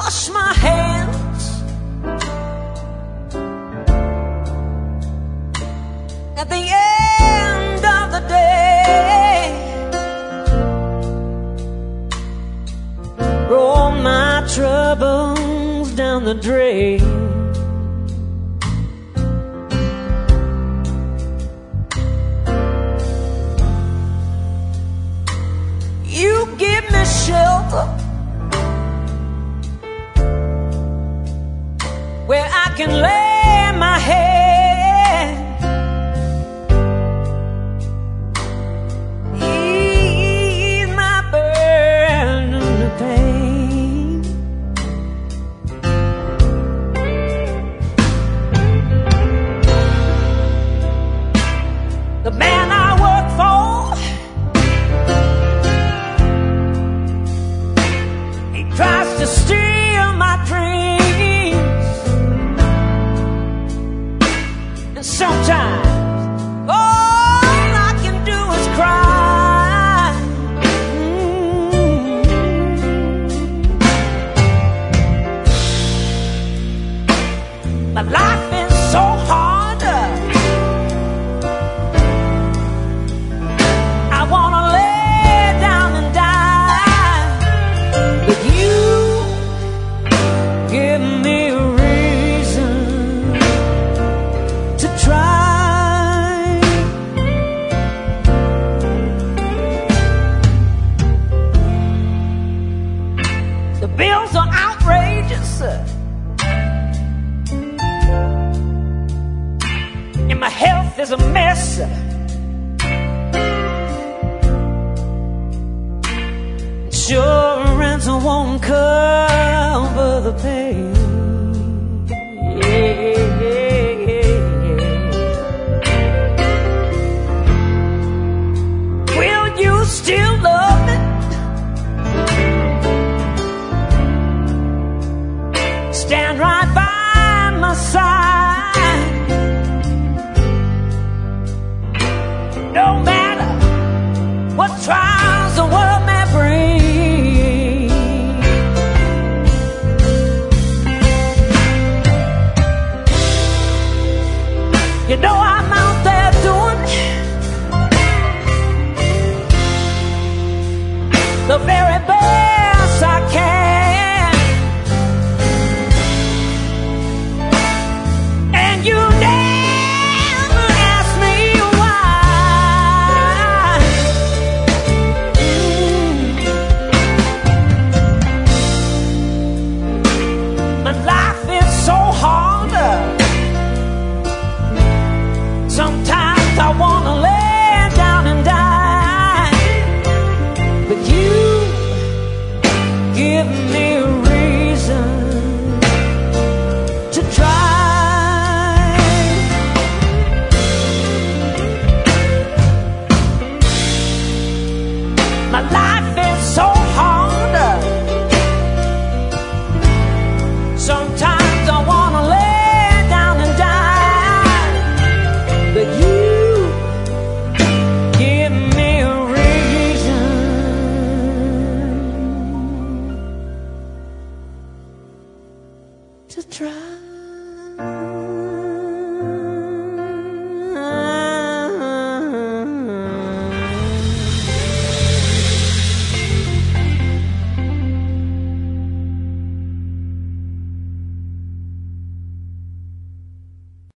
wash my hands at the end of the day, roll my troubles down the drain. You give me shelter where I can lay my head, ease my burden of pain. The man I work for, he tries to steal my dreams, and sometimes all I can do is cry. My life is so hard. I wanna lay down and die, but you give me a reason to try. The bills are outrageous, and my health is a mess. Insurance won't cover the pain. Will you still love me? Stand right by my side, no matter what trials the world may bring. You know I'm out there doing the very best I can, and you never ask me why. My life is so hard. Sometimes I wanna lay down and die, but you give me a reason to try. My life is so hard. Sometimes I wanna lay down and die, but you give me a reason to try.